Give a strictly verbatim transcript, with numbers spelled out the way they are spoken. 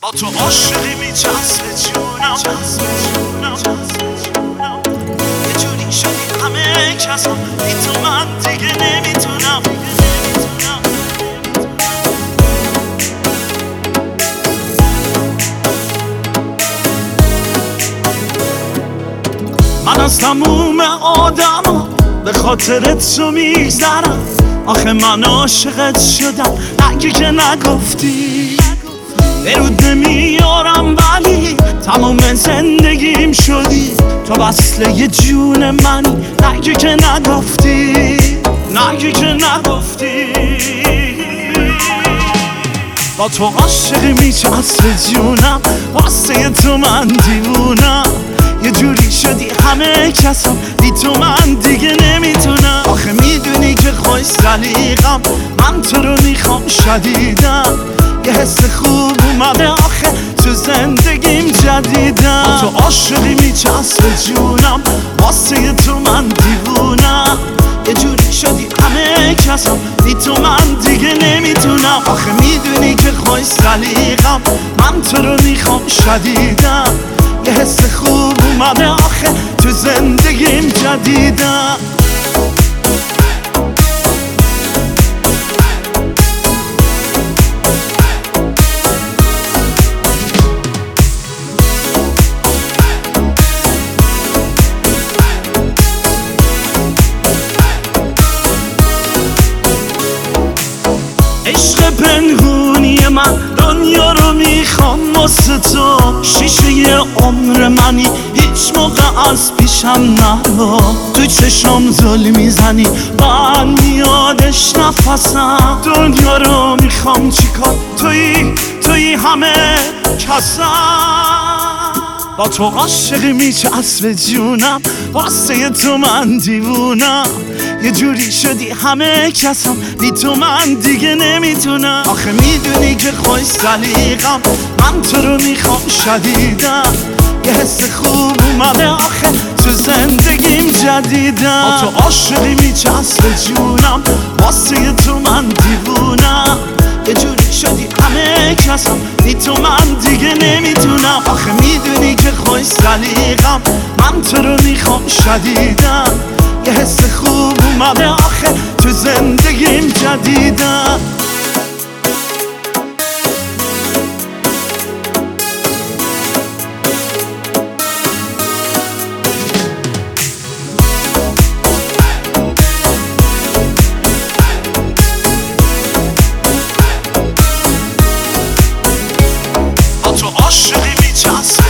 با تو عاشقی میچسبه جونم، یه جوری شدی همه کسا بی تو من دیگه نمیتونم. من از تموم آدم به خاطرت تو میگذرم، آخه من عاشقت شدم اگه که نگفتی. برود نمیارم ولی تمام زندگیم شدی، تو وصله جون منی نگه که نگفتی، نگه که نگفتی. با تو عاشقی میچسبه جونم، واسه تو من دیوونم، یه جوری شدی همه کسم بی تو من دیگه نمیتونم. آخه میدونی که خوش سلیقم، من تو رو میخوام شدیدم، یه حس خوب اومده آخه تو زندگیم جدیدم. با تو عاشقی میچسبه جونم، واسه تو من دیوونم، یه جوری شدی همه کسم بی تو من دیگه نمیتونم. آخه میدونی که خوش سلیقم، من تو رو میخوام شدیدم، یه حس خوب اومده آخه تو زندگیم جدیدم. عشق پنهونی من دنیا رو میخوام واسه تو، شیشه عمر منی هیچ موقع از پیشم نرو. تو چشم زل میزنی من میادش نفسم، دنیا رو میخوام چیکار توی توی همه کسم. با تو عاشقی میچسبه جونم، واسه تو من دیوونم، یه جوری شدی همه کسم بی تو من دیگه نمیتونم. آخه میدونی که خوش سلیقم، من تو رو میخوام شدیدم، یه حس خوب اومده آخه تو زندگیم جدیدم. با تو عاشقی میچسبه جونم، واسه تو من دیوونم، یه جوری شدی همه کسم بی تو من دیگه نمیتونم. آخه میدونی که خوش سلیقم، من تو رو میخوام شدیدم، یه حس خوب اومده آخه تو زندگیم جدیدم. با تو عاشقی میچسبه